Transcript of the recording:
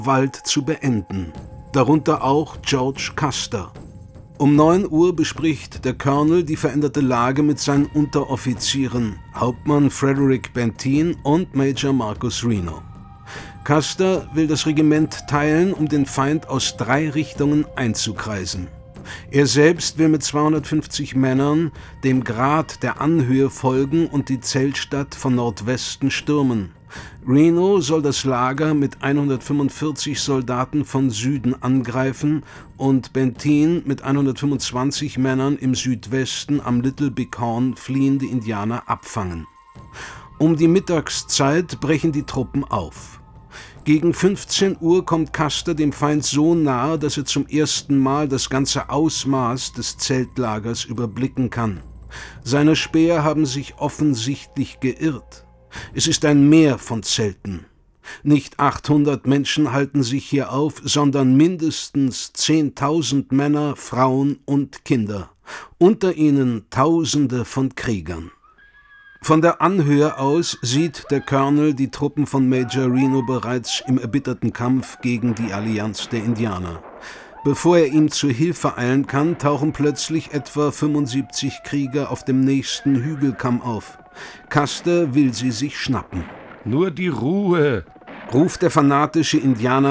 Wald zu beenden, darunter auch George Custer. Um 9 Uhr bespricht der Colonel die veränderte Lage mit seinen Unteroffizieren, Hauptmann Frederick Benteen und Major Marcus Reno. Custer will das Regiment teilen, um den Feind aus 3 Richtungen einzukreisen. Er selbst will mit 250 Männern dem Grat der Anhöhe folgen und die Zeltstadt von Nordwesten stürmen. Reno soll das Lager mit 145 Soldaten von Süden angreifen und Benteen mit 125 Männern im Südwesten am Little Big Horn fliehende Indianer abfangen. Um die Mittagszeit brechen die Truppen auf. Gegen 15 Uhr kommt Custer dem Feind so nahe, dass er zum ersten Mal das ganze Ausmaß des Zeltlagers überblicken kann. Seine Späher haben sich offensichtlich geirrt. Es ist ein Meer von Zelten. Nicht 800 Menschen halten sich hier auf, sondern mindestens 10.000 Männer, Frauen und Kinder. Unter ihnen Tausende von Kriegern. Von der Anhöhe aus sieht der Colonel die Truppen von Major Reno bereits im erbitterten Kampf gegen die Allianz der Indianer. Bevor er ihm zu Hilfe eilen kann, tauchen plötzlich etwa 75 Krieger auf dem nächsten Hügelkamm auf. Custer will sie sich schnappen. Nur die Ruhe, ruft der fanatische Indianer